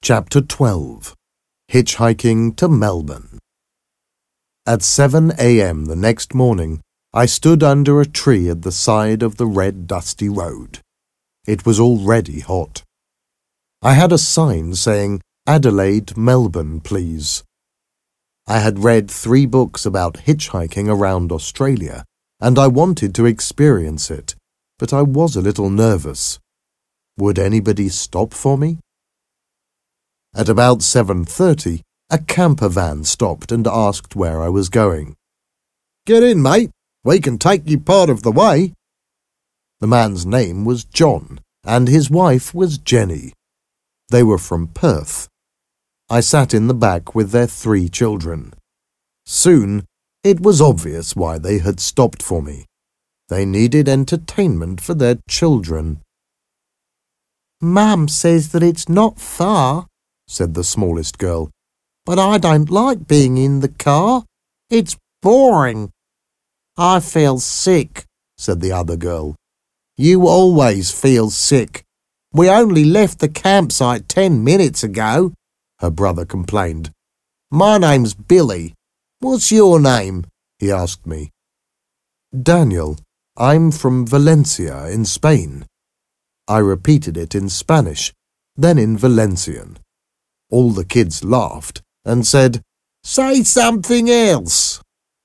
Chapter 12. Hitchhiking to Melbourne. At 7 a.m. the next morning, I stood under a tree at the side of the red dusty road. It was already hot. I had a sign saying, "Adelaide, Melbourne, please." I had read 3 books about hitchhiking around Australia, and I wanted to experience it, but I was a little nervous. Would anybody stop for me? At about 7:30, a camper van stopped and asked where I was going. "Get in, mate. We can take you part of the way." The man's name was John, and his wife was Jenny. They were from Perth. I sat in the back with their 3 children. Soon, it was obvious why they had stopped for me. They needed entertainment for their children. "Mum says that it's not far," said the smallest girl, "but I don't like being in the car. It's boring." "I feel sick," said the other girl. "You always feel sick. We only left the campsite 10 minutes ago," her brother complained. "My name's Billy. What's your name?" he asked me. "Daniel. I'm from Valencia in Spain." I repeated it in Spanish, then in Valencian. All the kids laughed and said, "Say something else."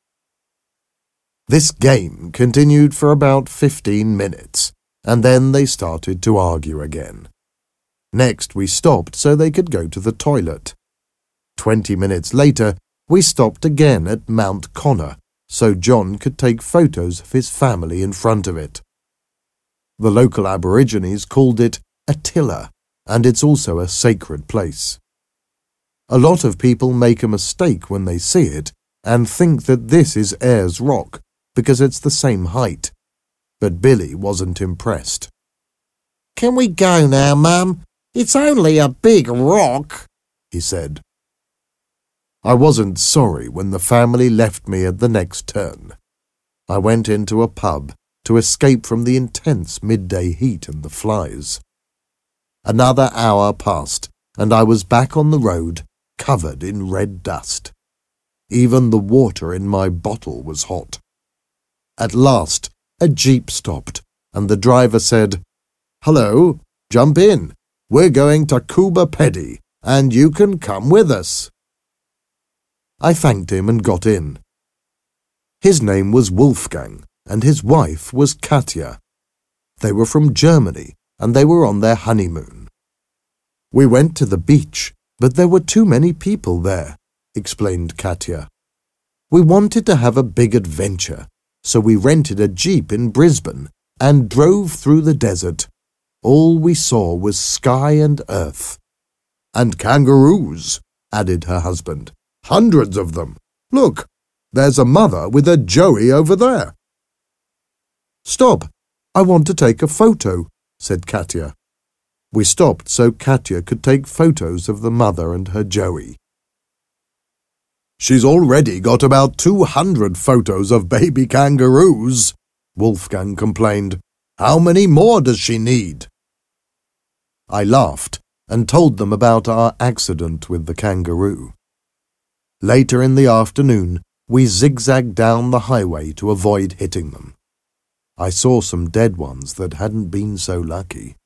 This game continued for about 15 minutes, and then they started to argue again. Next, we stopped so they could go to the toilet. 20 minutes later, we stopped again at Mount Connor, so John could take photos of his family in front of it. The local Aborigines called it Attila, and it's also a sacred place. A lot of people make a mistake when they see it and think that this is Ayers Rock because it's the same height. But Billy wasn't impressed. "Can we go now, Mum? It's only a big rock," he said. I wasn't sorry when the family left me at the next turn. I went into a pub to escape from the intense midday heat and the flies. Another hour passed, and I was back on the road, covered in red dust. Even the water in my bottle was hot. At last, a jeep stopped, and the driver said, "Hello, jump in. We're going to Coober Pedy, and you can come with us." I thanked him and got in. His name was Wolfgang, and his wife was Katja. They were from Germany, and they were on their honeymoon. "We went to the beach, but there were too many people there," explained Katja. "We wanted to have a big adventure, so we rented a jeep in Brisbane and drove through the desert. All we saw was sky and earth." "And kangaroos," added her husband. "Hundreds of them. Look, there's a mother with a joey over there." "Stop, I want to take a photo," said Katja. We stopped so Katja could take photos of the mother and her joey. "She's already got about 200 photos of baby kangaroos," Wolfgang complained. "How many more does she need?" I laughed and told them about our accident with the kangaroo. Later in the afternoon, we zigzagged down the highway to avoid hitting them. I saw some dead ones that hadn't been so lucky.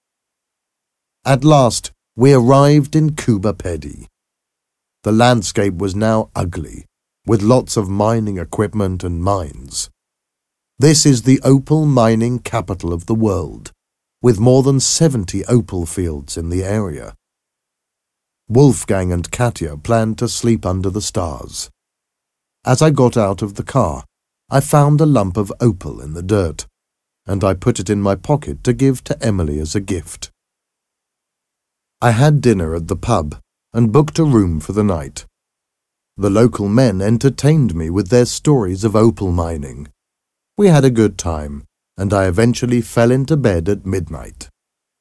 At last, we arrived in Coober Pedy. The landscape was now ugly, with lots of mining equipment and mines. This is the opal mining capital of the world, with more than 70 opal fields in the area. Wolfgang and Katja planned to sleep under the stars. As I got out of the car, I found a lump of opal in the dirt, and I put it in my pocket to give to Emily as a gift. I had dinner at the pub and booked a room for the night. The local men entertained me with their stories of opal mining. We had a good time, and I eventually fell into bed at midnight.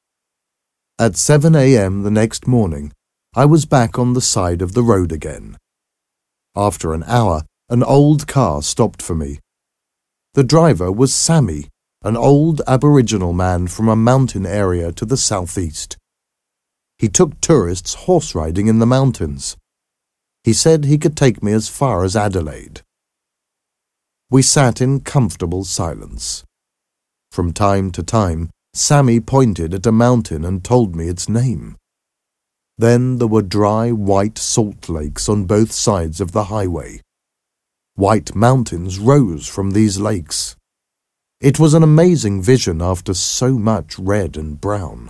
At 7 a.m. the next morning, I was back on the side of the road again. After an hour, an old car stopped for me. The driver was Sammy, an old Aboriginal man from a mountain area to the southeast. He took tourists horse riding in the mountains. He said he could take me as far as Adelaide. We sat in comfortable silence. From time to time, Sammy pointed at a mountain and told me its name. Then there were dry, white salt lakes on both sides of the highway. White mountains rose from these lakes. It was an amazing vision after so much red and brown.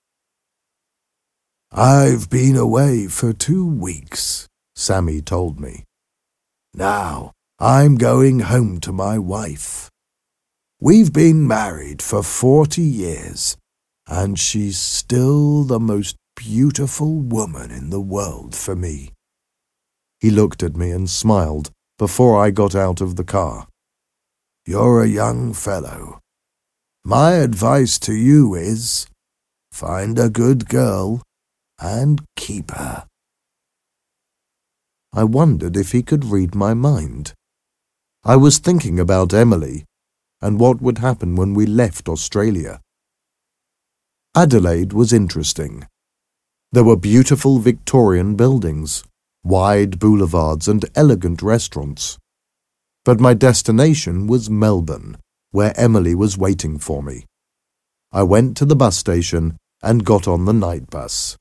"I've been away for 2 weeks," Sammy told me. "Now I'm going home to my wife. We've been married for 40 years, and she's still the most beautiful woman in the world for me." He looked at me and smiled before I got out of the car. "You're a young fellow. My advice to you is, find a good girl and keep her." I wondered if he could read my mind. I was thinking about Emily and what would happen when we left Australia. Adelaide was interesting. There were beautiful Victorian buildings, wide boulevards and elegant restaurants. But my destination was Melbourne, where Emily was waiting for me. I went to the bus station and got on the night bus.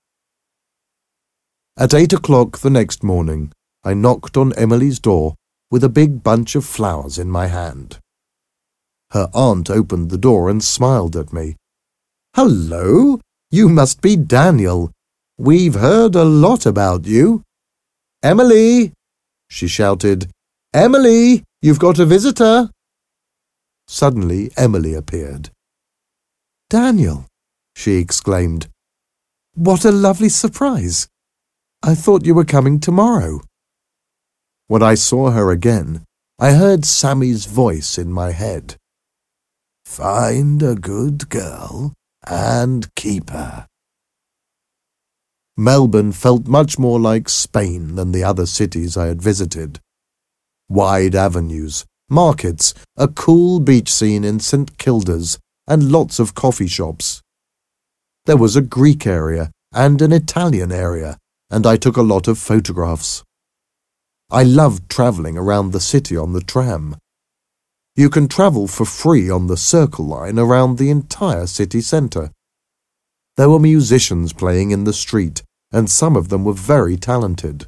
At 8 o'clock the next morning, I knocked on Emily's door with a big bunch of flowers in my hand. Her aunt opened the door and smiled at me. "Hello, you must be Daniel. We've heard a lot about you." "Emily!" she shouted. "Emily, you've got a visitor." Suddenly Emily appeared. "Daniel," she exclaimed. "What a lovely surprise. I thought you were coming tomorrow." When I saw her again, I heard Sammy's voice in my head. "Find a good girl and keep her." Melbourne felt much more like Spain than the other cities I had visited. Wide avenues, markets, a cool beach scene in St Kilda's, and lots of coffee shops. There was a Greek area and an Italian area, and I took a lot of photographs. I loved travelling around the city on the tram. You can travel for free on the Circle Line around the entire city centre. There were musicians playing in the street, and some of them were very talented.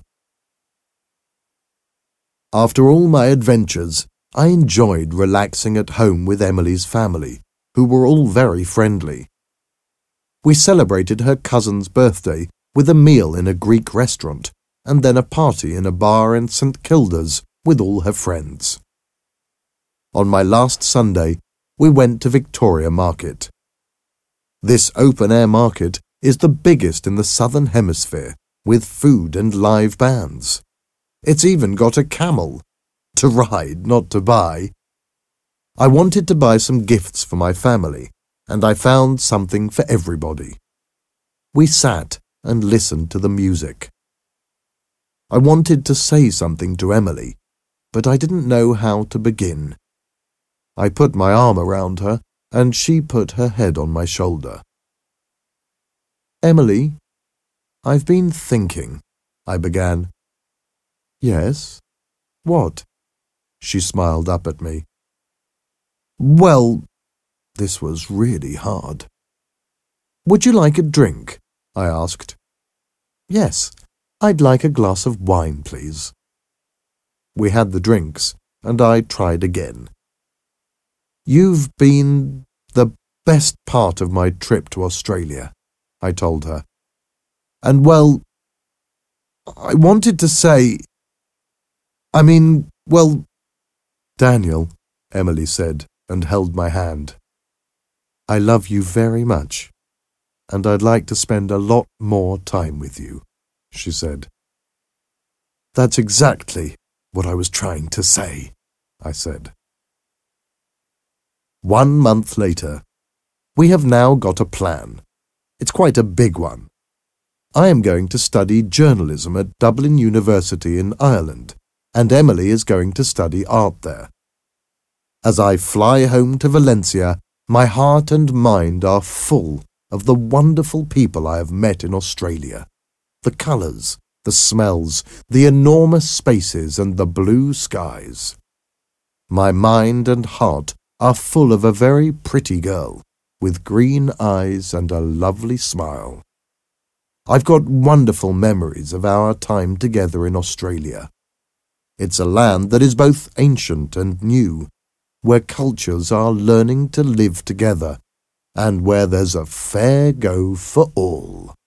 After all my adventures, I enjoyed relaxing at home with Emily's family, who were all very friendly. We celebrated her cousin's birthday with a meal in a Greek restaurant, and then a party in a bar in St Kilda's with all her friends. On my last Sunday, we went to Victoria Market. This open-air market is the biggest in the Southern Hemisphere, with food and live bands. It's even got a camel. To ride, not to buy. I wanted to buy some gifts for my family, and I found something for everybody. We sat and listened to the music. I wanted to say something to Emily, but I didn't know how to begin. I put my arm around her, and she put her head on my shoulder. "Emily, I've been thinking," I began. "Yes? What?" She smiled up at me. "Well," this was really hard. "Would you like a drink?" I asked. "Yes, I'd like a glass of wine, please." We had the drinks, and I tried again. "You've been the best part of my trip to Australia," I told her. "And well, I wanted to say, well, Daniel," Emily said, and held my hand. "I love you very much, and I'd like to spend a lot more time with you," she said. "That's exactly what I was trying to say," I said. 1 month later. We have now got a plan. It's quite a big one. I am going to study journalism at Dublin University in Ireland, and Emily is going to study art there. As I fly home to Valencia, my heart and mind are full of the wonderful people I have met in Australia. The colours, the smells, the enormous spaces and the blue skies. My mind and heart are full of a very pretty girl, with green eyes and a lovely smile. I've got wonderful memories of our time together in Australia. It's a land that is both ancient and new, where cultures are learning to live together, and where there's a fair go for all.